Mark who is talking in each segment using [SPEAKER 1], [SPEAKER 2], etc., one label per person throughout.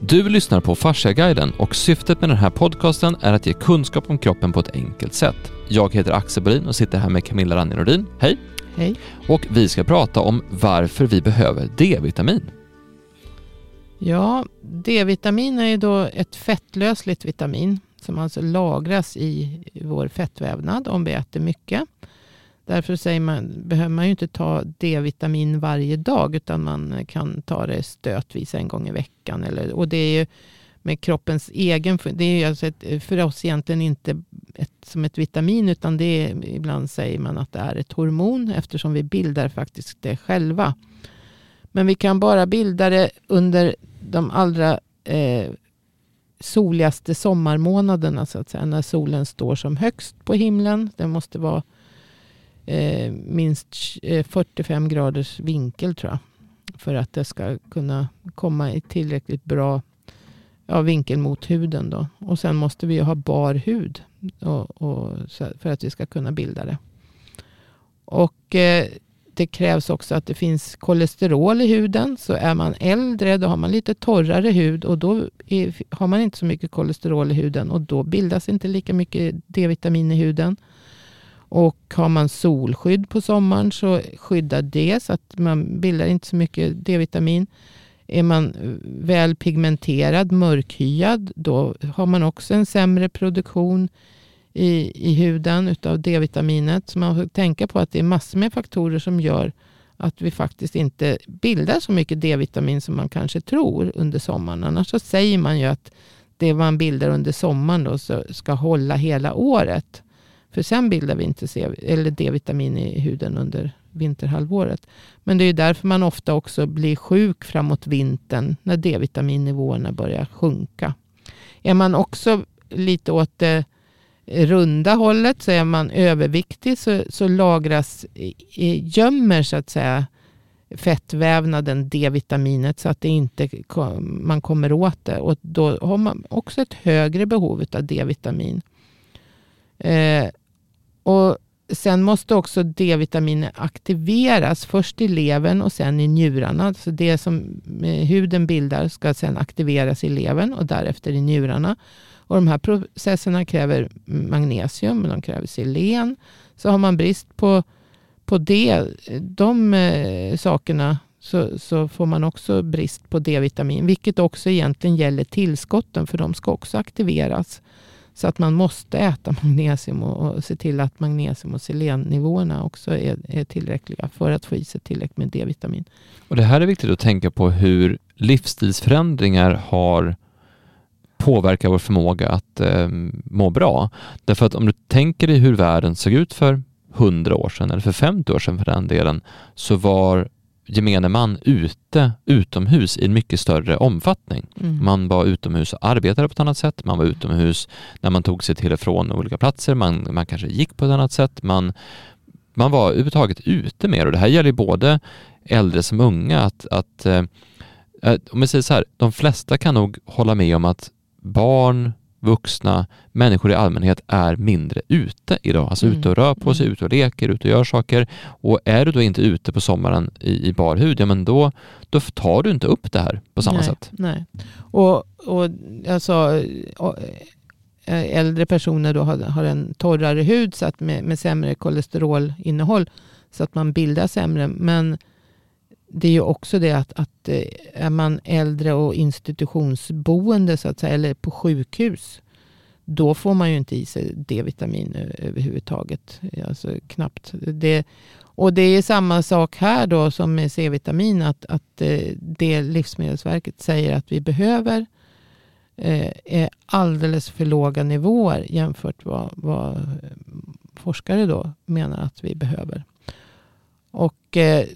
[SPEAKER 1] Du lyssnar på Fasciaguiden och syftet med den här podcasten är att ge kunskap om kroppen på ett enkelt sätt. Jag heter Axel Bolin och sitter här med Camilla Ranjerodin. Hej!
[SPEAKER 2] Hej!
[SPEAKER 1] Och vi ska prata om varför vi behöver D-vitamin.
[SPEAKER 2] Ja, D-vitamin är ju då ett fettlösligt vitamin som alltså lagras i vår fettvävnad om vi äter mycket. Därför behöver man ju inte ta D-vitamin varje dag utan man kan ta det stötvis en gång i veckan. Och det är ju med kroppens egen, det är ju alltså för oss egentligen inte som ett vitamin utan det är, ibland säger man att det är ett hormon eftersom vi bildar faktiskt det själva. Men vi kan bara bilda det under de allra soligaste sommarmånaderna så att säga, när solen står som högst på himlen. Det måste vara minst 45 graders vinkel tror jag för att det ska kunna komma i tillräckligt bra vinkel mot huden då. Och sen måste vi ju ha bar hud för att vi ska kunna bilda det. Och det krävs också att det finns kolesterol i huden. Så är man äldre då har man lite torrare hud och då har man inte så mycket kolesterol i huden och då bildas inte lika mycket D-vitamin i huden. Och har man solskydd på sommaren så skyddar det så att man bildar inte så mycket D-vitamin. Är man väl pigmenterad, mörkhyad, då har man också en sämre produktion i huden utav D-vitaminet. Så man får tänka på att det är massor med faktorer som gör att vi faktiskt inte bildar så mycket D-vitamin som man kanske tror under sommaren. Annars så säger man ju att det man bildar under sommaren då ska hålla hela året. För sen bildar vi inte D-vitamin i huden under vinterhalvåret. Men det är ju därför man ofta också blir sjuk framåt vintern när D-vitaminnivåerna börjar sjunka. Är man också lite åt det runda hållet så är man överviktig så lagras, gömmer så att säga fettvävnaden D-vitaminet så att det inte man kommer åt det. Och då har man också ett högre behov av D-vitamin. Och sen måste också D-vitamin aktiveras först i levern och sen i njurarna. Så det som huden bildar ska sen aktiveras i levern och därefter i njurarna. Och de här processerna kräver magnesium, de kräver selen. Så har man brist på de sakerna så får man också brist på D-vitamin. Vilket också egentligen gäller tillskotten för de ska också aktiveras. Så att man måste äta magnesium och se till att magnesium och selennivåerna också är tillräckliga för att få i sig tillräckligt med D-vitamin.
[SPEAKER 1] Och det här är viktigt att tänka på hur livsstilsförändringar har påverkat vår förmåga att må bra. Därför att om du tänker dig hur världen såg ut för 100 år sedan eller för 50 år sedan för den delen så var gemene man utomhus i en mycket större omfattning. Man var utomhus och arbetade på ett annat sätt. Man var utomhus när man tog sig till och från olika platser. Man kanske gick på ett annat sätt. Man var överhuvudtaget ute mer. Och det här gäller både äldre som unga. Om jag säger så här, de flesta kan nog hålla med om att barn, vuxna, människor i allmänhet är mindre ute idag. Alltså ute och rör på sig, ute och leker, ute och gör saker. Och är du då inte ute på sommaren i bar hud, ja men då tar du inte upp det här på samma sätt.
[SPEAKER 2] Nej. Och jag sa äldre personer då har en torrare hud så att med sämre kolesterolinnehåll så att man bildar sämre. Men det är ju också det att är man äldre och institutionsboende så att säga, eller på sjukhus, då får man ju inte i sig D-vitamin överhuvudtaget. Alltså knappt. Och det är samma sak här då som med C-vitamin att det Livsmedelsverket säger att vi behöver är alldeles för låga nivåer jämfört vad forskare då menar att vi behöver. Och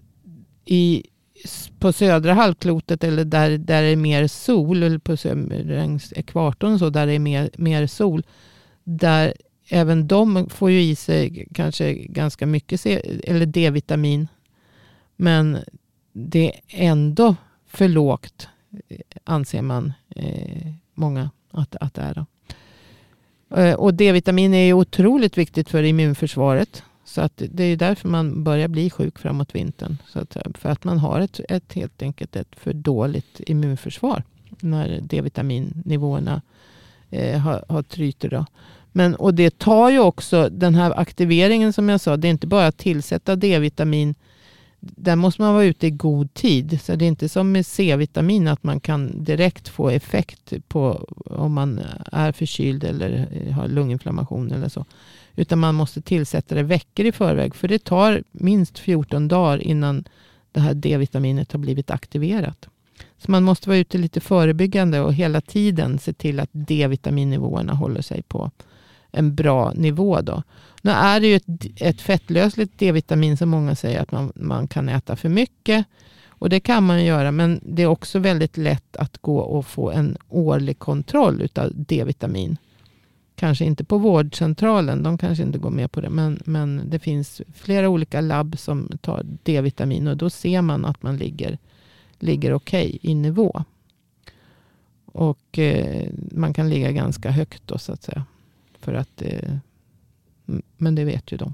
[SPEAKER 2] på södra halvklotet eller där det är mer sol eller på längs ekvatorn så där det är mer sol, där även de får ju i sig kanske ganska mycket eller D-vitamin, men det är ändå för lågt anser man många att det är då. Och D-vitamin är ju otroligt viktigt för immunförsvaret. Så att det är därför man börjar bli sjuk framåt vintern. Så att, för att man har helt enkelt ett för dåligt immunförsvar. när D-vitaminnivåerna har tryter då. Och det tar ju också den här aktiveringen som jag sa, det är inte bara att tillsätta D-vitamin, där måste man vara ute i god tid. Så det är inte som med C-vitamin att man kan direkt få effekt på om man är förkyld eller har lunginflammation eller så. Utan man måste tillsätta det veckor i förväg, för det tar minst 14 dagar innan det här D-vitaminet har blivit aktiverat. Så man måste vara ute lite förebyggande och hela tiden se till att D-vitaminnivåerna håller sig på en bra nivå då. Nu är det ju ett fettlösligt D-vitamin som många säger att man kan äta för mycket. Och det kan man göra, men det är också väldigt lätt att gå och få en årlig kontroll utav D-vitamin. Kanske inte på vårdcentralen, de kanske inte går med på det. Men det finns flera olika labb som tar D-vitamin och då ser man att man ligger okej i nivå. Och man kan ligga ganska högt då så att säga. För att, men det vet ju de.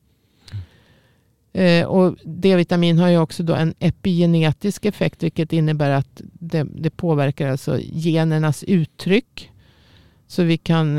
[SPEAKER 2] Och D-vitamin har ju också då en epigenetisk effekt, vilket innebär att det påverkar alltså genernas uttryck. Så vi kan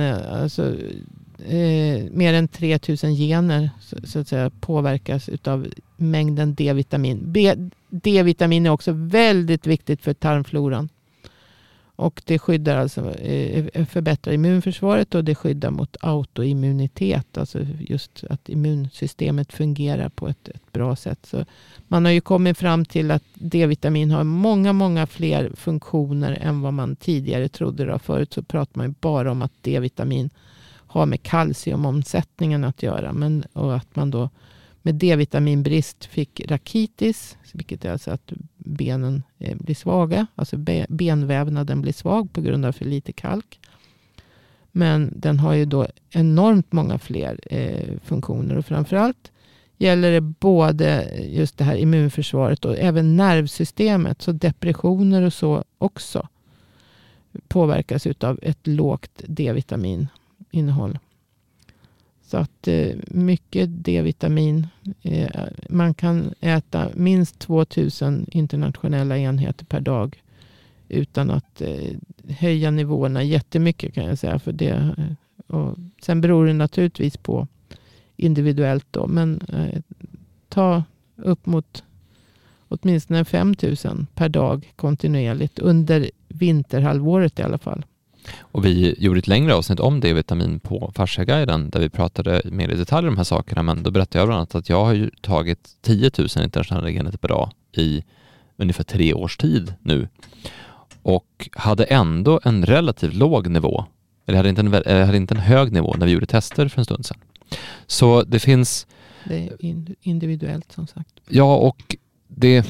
[SPEAKER 2] mer än 3000 gener så att säga påverkas utav mängden D-vitamin. D-vitamin är också väldigt viktigt för tarmfloran. Och det skyddar alltså, förbättrar immunförsvaret och det skyddar mot autoimmunitet. Alltså just att immunsystemet fungerar på ett bra sätt. Så man har ju kommit fram till att D-vitamin har många, många fler funktioner än vad man tidigare trodde. Då. Förut så pratade man ju bara om att D-vitamin har med kalciumomsättningen att göra. Och att man då med D-vitaminbrist fick rakitis, vilket är alltså att benen blir svaga. Alltså benvävnaden blir svag på grund av för lite kalk. Men den har ju då enormt många fler funktioner. Och framförallt gäller det både just det här immunförsvaret och även nervsystemet. Så depressioner och så också påverkas utav ett lågt D-vitaminnehåll. Så att mycket D-vitamin, man kan äta minst 2000 internationella enheter per dag utan att höja nivåerna jättemycket kan jag säga. För det, och sen beror det naturligtvis på individuellt då, men ta upp mot åtminstone 5000 per dag kontinuerligt under vinterhalvåret i alla fall.
[SPEAKER 1] Och vi gjorde ett längre avsnitt om D-vitamin på Fasciaguiden där vi pratade mer i detalj om de här sakerna, men då berättade jag bland annat att jag har ju tagit 10 000 internationella enheter per dag i ungefär 3 års tid nu och hade ändå en relativt låg nivå, eller hade inte en hög nivå när vi gjorde tester för en stund sedan. Så det finns...
[SPEAKER 2] Det är individuellt som sagt.
[SPEAKER 1] Ja, och det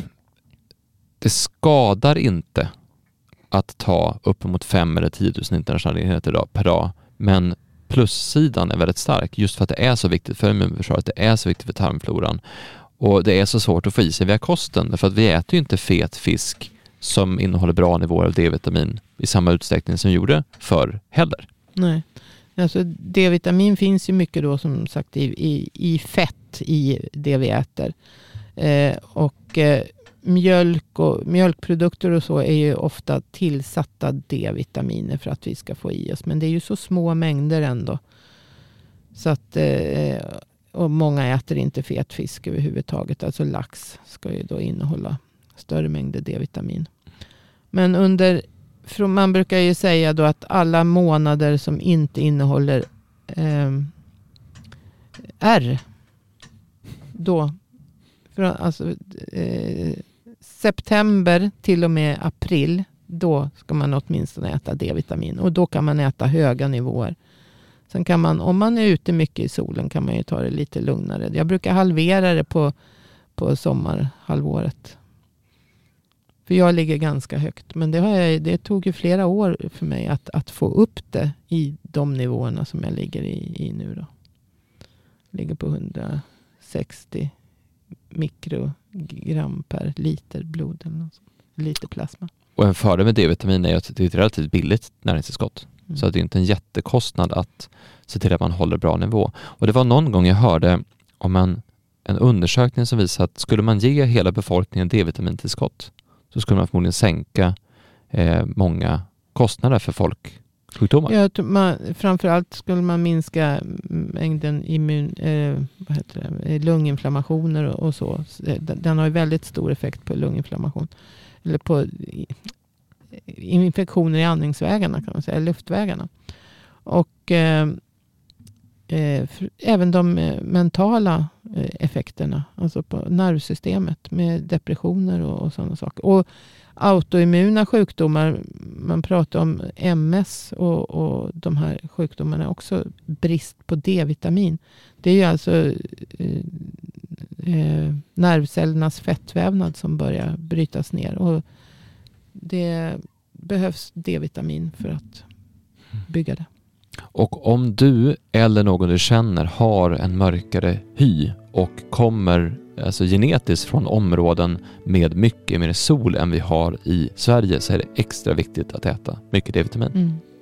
[SPEAKER 1] skadar inte att ta uppemot 5 eller 10 000 internationella enheter per dag. Men plussidan är väldigt stark just för att det är så viktigt för immunförsvaret, det är så viktigt för tarmfloran och det är så svårt att få i sig via kosten. För att vi äter ju inte fet fisk som innehåller bra nivåer av D-vitamin i samma utsträckning som gjorde förr heller. Nej,
[SPEAKER 2] alltså D-vitamin finns ju mycket då som sagt i fett i det vi äter. Mjölk och mjölkprodukter och så är ju ofta tillsatta D-vitaminer för att vi ska få i oss. Men det är ju så små mängder ändå. Så att, och många äter inte fet fisk överhuvudtaget. Alltså lax ska ju då innehålla större mängder D-vitamin. Men man brukar ju säga då att alla månader som inte innehåller R, då september till och med april, då ska man åtminstone äta D-vitamin. Och då kan man äta höga nivåer. Sen kan man, om man är ute mycket i solen, kan man ju ta det lite lugnare. Jag brukar halvera det på sommarhalvåret. För jag ligger ganska högt. Men det tog ju flera år för mig att få upp det i de nivåerna som jag ligger i nu då. Jag ligger på 160 mikrogram per liter blod eller något sånt. Liter plasma.
[SPEAKER 1] Och en fördel med D-vitamin är att det är ett relativt billigt näringstillskott. Så att det är inte en jättekostnad att se till att man håller bra nivå. Och det var någon gång jag hörde om en undersökning som visar att skulle man ge hela befolkningen D-vitamintillskott så skulle man förmodligen sänka många kostnader för folksjukdomar.
[SPEAKER 2] Ja, framförallt skulle man minska mängden lunginflammationer och så. Den har ju väldigt stor effekt på lunginflammation. Eller på infektioner i andningsvägarna kan man säga, luftvägarna. Och även de mentala effekterna, alltså på nervsystemet med depressioner och sådana saker. Och autoimmuna sjukdomar, man pratar om MS och de här sjukdomarna, också brist på D-vitamin. Det är ju alltså nervcellernas fettvävnad som börjar brytas ner, och det behövs D-vitamin för att bygga det.
[SPEAKER 1] Och om du eller någon du känner har en mörkare hy och kommer alltså genetiskt från områden med mycket mer sol än vi har i Sverige, så är det extra viktigt att äta mycket D-vitamin.